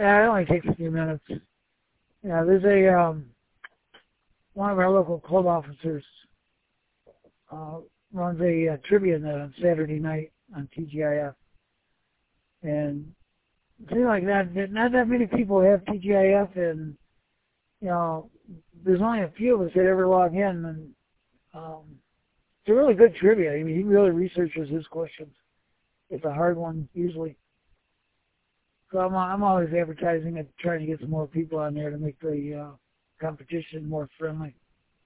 Yeah, it only takes a few minutes. Yeah, there's one of our local club officers uh, runs a trivia night on Saturday night on TGIF, and it seems like not that many people have TGIF, and you know, there's only a few of us that ever log in, and it's a really good trivia. I mean, he really researches his questions. It's a hard one usually. So I'm always advertising and trying to get some more people on there to make the competition more friendly.